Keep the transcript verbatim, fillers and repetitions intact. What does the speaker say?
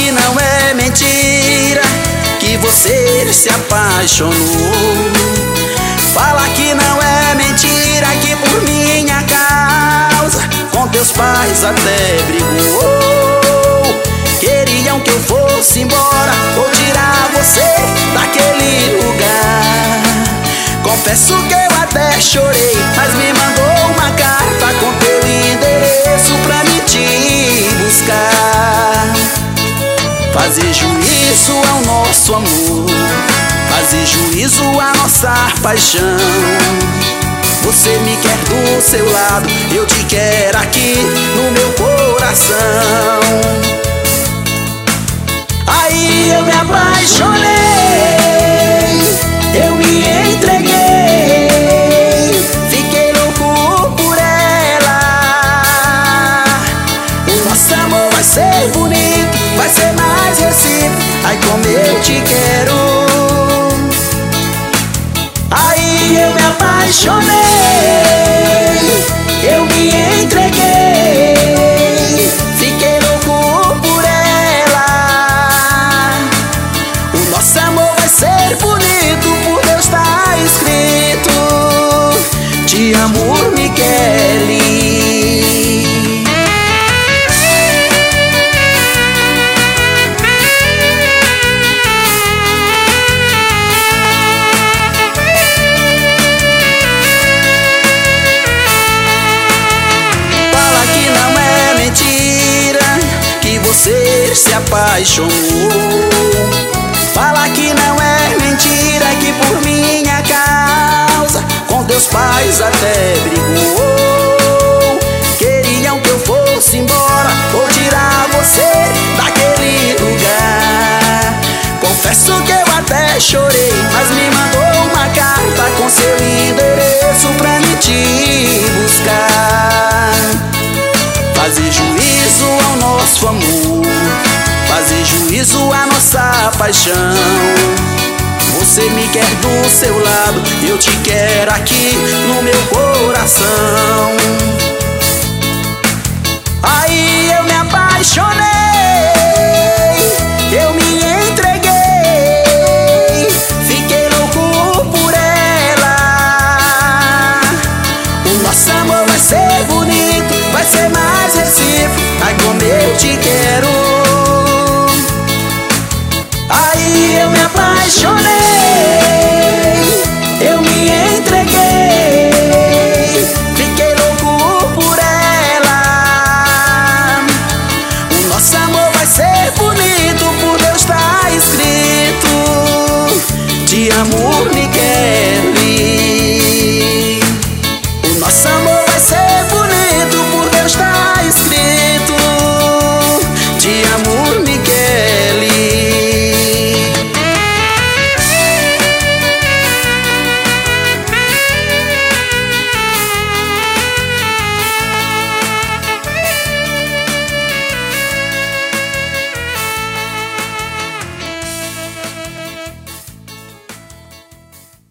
que não é mentira que você se apaixonou. Fala que não é mentira que por minha causa com teus pais até brigou. Queriam que eu fosse embora ou tirar você daquele lugar. Confesso que eu até chorei, mas me mandou uma carta com teu endereço pra me te buscar. Fazer juízo ao nosso amor, fazer juízo à nossa paixão. Você me quer do seu lado, eu te quero aqui no meu coração. Aí eu me apaixonei, eu me entreguei, fiquei louco por ela. O nosso amor vai ser bonito, vai ser mais recíproco, ai como eu te quero. Aí eu me apaixonei, eu me entreguei, fiquei louco por ela. O nosso amor vai ser bonito, por Deus tá escrito. Te amo, Michele. Você se apaixonou. Fala que não é mentira que por minha causa com teus pais até brigou. Queriam que eu fosse embora ou tirar você daquele lugar. Confesso que eu até chorei, mas me mandou uma carta com seu endereço pra me te buscar. Fazer juízo ao nosso amor, fazer juízo à nossa paixão. Você me quer do seu lado, eu te quero aqui no meu coração. Aí eu me apaixonei,